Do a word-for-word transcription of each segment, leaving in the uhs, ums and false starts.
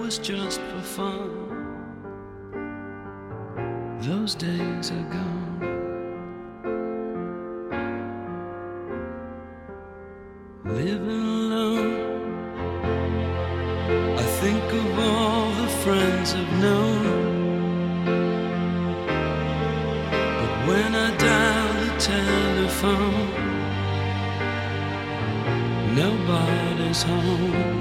was just for fun. Those days are gone. Living alone, I think of all the friends I've known. But when I dial the telephone, nobody's home.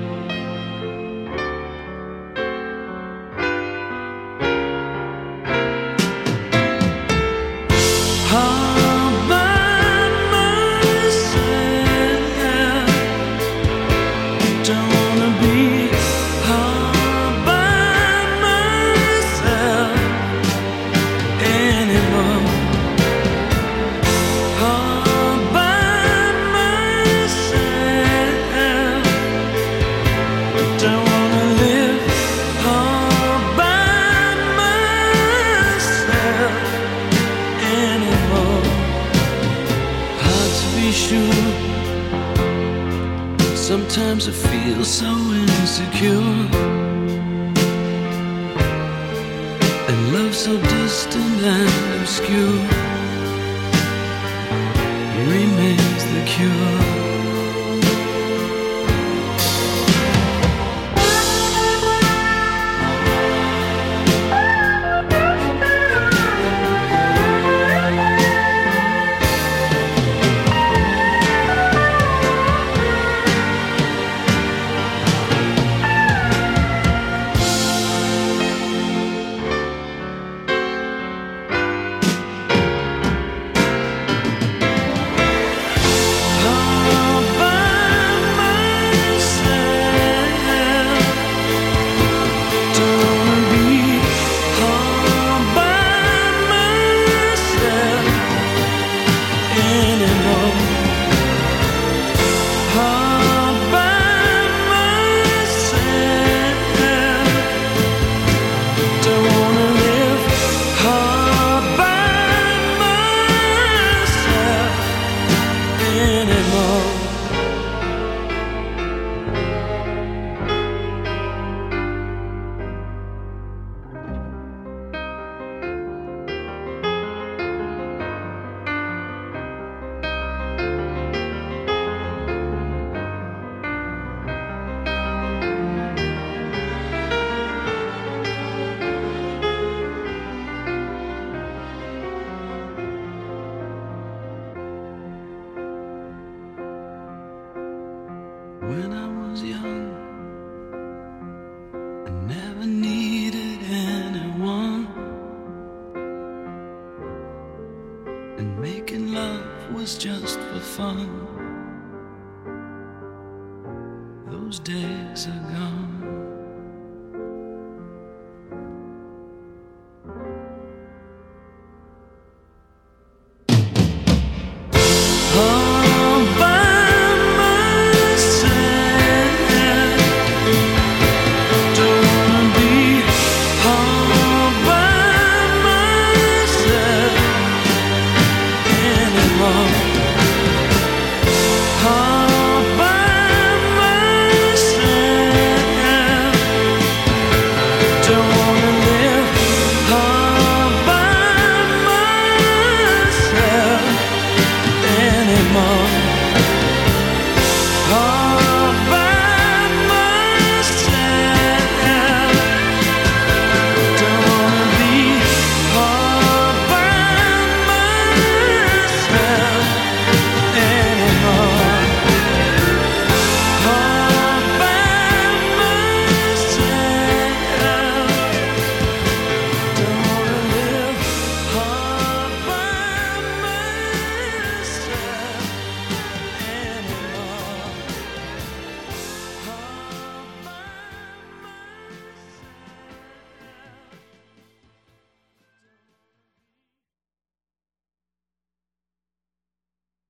Sometimes I feel so insecure, and love so distant and obscure remains the cure. When I was young, I never needed anyone, and making love was just for fun. Those days are gone.